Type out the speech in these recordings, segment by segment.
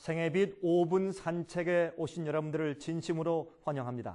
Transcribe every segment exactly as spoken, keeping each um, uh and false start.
생애 빛 오 분 산책에 오신 여러분들을 진심으로 환영합니다.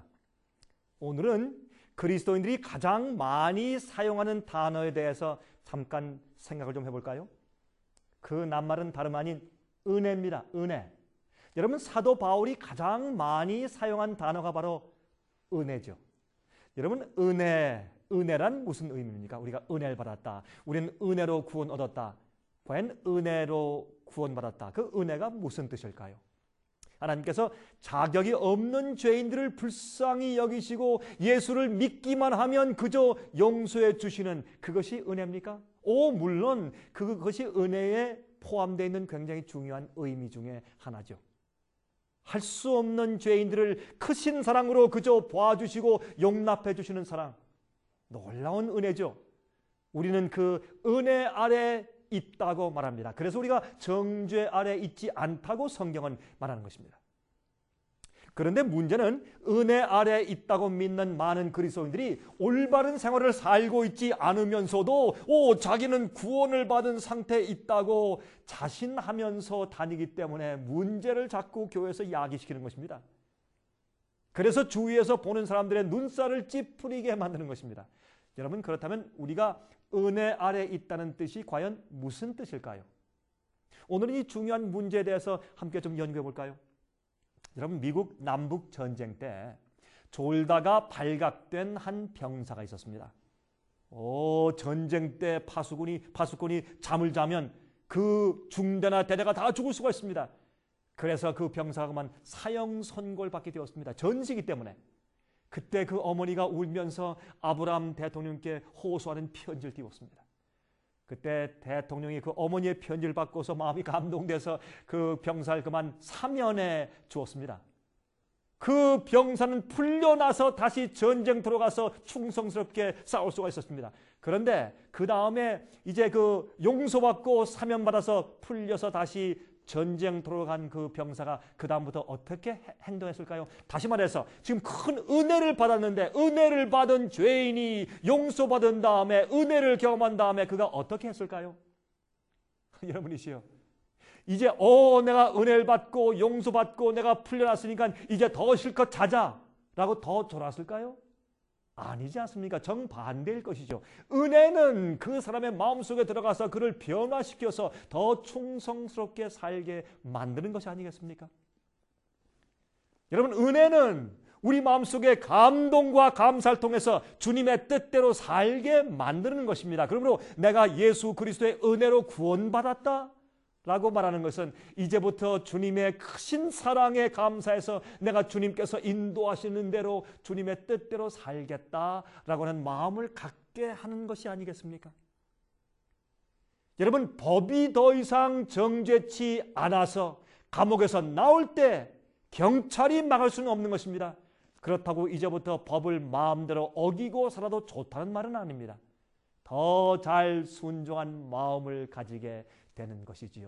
오늘은 그리스도인들이 가장 많이 사용하는 단어에 대해서 잠깐 생각을 좀 해볼까요? 그 낱말은 다름 아닌 은혜입니다. 은혜. 여러분, 사도 바울이 가장 많이 사용한 단어가 바로 은혜죠. 여러분, 은혜, 은혜란 무슨 의미입니까? 우리가 은혜를 받았다. 우리는 은혜로 구원 얻었다. 과연 은혜로 구원받았다. 그 은혜가 무슨 뜻일까요? 하나님께서 자격이 없는 죄인들을 불쌍히 여기시고 예수를 믿기만 하면 그저 용서해 주시는 그것이 은혜입니까? 오, 물론 그것이 은혜에 포함되어 있는 굉장히 중요한 의미 중에 하나죠. 할 수 없는 죄인들을 크신 사랑으로 그저 봐주시고 용납해 주시는 사랑, 놀라운 은혜죠. 우리는 그 은혜 아래 있다고 말합니다. 그래서 우리가 정죄 아래 있지 않다고 성경은 말하는 것입니다. 그런데 문제는 은혜 아래 있다고 믿는 많은 그리스도인들이 올바른 생활을 살고 있지 않으면서도 오, 자기는 구원을 받은 상태에 있다고 자신하면서 다니기 때문에 문제를 자꾸 교회에서 야기시키는 것입니다. 그래서 주위에서 보는 사람들의 눈살을 찌푸리게 만드는 것입니다. 여러분, 그렇다면 우리가 은혜 아래 있다는 뜻이 과연 무슨 뜻일까요? 오늘은 이 중요한 문제에 대해서 함께 좀 연구해 볼까요? 여러분, 미국 남북 전쟁 때 졸다가 발각된 한 병사가 있었습니다. 오, 전쟁 때 파수군이 파수꾼이 잠을 자면 그 중대나 대대가 다 죽을 수가 있습니다. 그래서 그 병사가 그만 사형 선고를 받게 되었습니다. 전시기 때문에. 그때 그 어머니가 울면서 아브라함 대통령께 호소하는 편지를 띄웠습니다. 그때 대통령이 그 어머니의 편지를 받고서 마음이 감동돼서 그 병사를 그만 사면해 주었습니다. 그 병사는 풀려나서 다시 전쟁터로 가서 충성스럽게 싸울 수가 있었습니다. 그런데 그 다음에 이제 그 용서받고 사면받아서 풀려서 다시 전쟁터로 간 그 병사가 그 다음부터 어떻게 행동했을까요? 다시 말해서 지금 큰 은혜를 받았는데 은혜를 받은 죄인이 용서받은 다음에 은혜를 경험한 다음에 그가 어떻게 했을까요? 여러분이시요, 이제 어 내가 은혜를 받고 용서받고 내가 풀려났으니까 이제 더 실컷 자자라고 더 졸았을까요? 아니지 않습니까? 정반대일 것이죠. 은혜는 그 사람의 마음속에 들어가서 그를 변화시켜서 더 충성스럽게 살게 만드는 것이 아니겠습니까? 여러분, 은혜는 우리 마음속에 감동과 감사를 통해서 주님의 뜻대로 살게 만드는 것입니다. 그러므로 내가 예수 그리스도의 은혜로 구원받았다 라고 말하는 것은 이제부터 주님의 크신 사랑에 감사해서 내가 주님께서 인도하시는 대로 주님의 뜻대로 살겠다라고 하는 마음을 갖게 하는 것이 아니겠습니까? 여러분, 법이 더 이상 정죄치 않아서 감옥에서 나올 때 경찰이 막을 수는 없는 것입니다. 그렇다고 이제부터 법을 마음대로 어기고 살아도 좋다는 말은 아닙니다. 더 잘 순종한 마음을 가지게 되는 것이지요.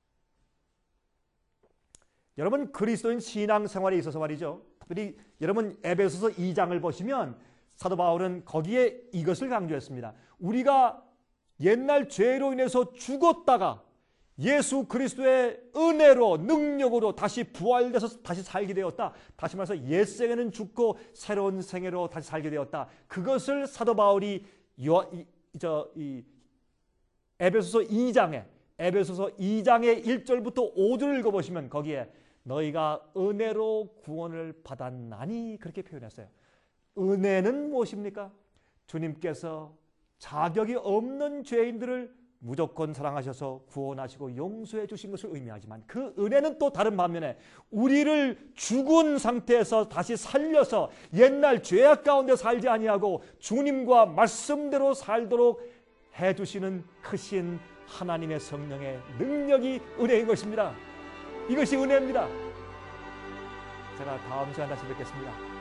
여러분, 그리스도인 신앙생활에 있어서 말이죠. 특별히 여러분 에베소서 이 장을 보시면 사도 바울은 거기에 이것을 강조했습니다. 우리가 옛날 죄로 인해서 죽었다가 예수 그리스도의 은혜로 능력으로 다시 부활돼서 다시 살게 되었다. 다시 말해서 옛생에는 죽고 새로운 생애로 다시 살게 되었다. 그것을 사도 바울이 요, 이, 저, 이 에베소서 이 장에 에베소서 이 장의 일 절부터 오 절을 읽어보시면 거기에 너희가 은혜로 구원을 받았나니 그렇게 표현했어요. 은혜는 무엇입니까? 주님께서 자격이 없는 죄인들을 무조건 사랑하셔서 구원하시고 용서해 주신 것을 의미하지만 그 은혜는 또 다른 반면에 우리를 죽은 상태에서 다시 살려서 옛날 죄악 가운데 살지 아니하고 주님과 말씀대로 살도록 해주시는 크신 하나님의 성령의 능력이 은혜인 것입니다. 이것이 은혜입니다. 제가 다음 시간 다시 뵙겠습니다.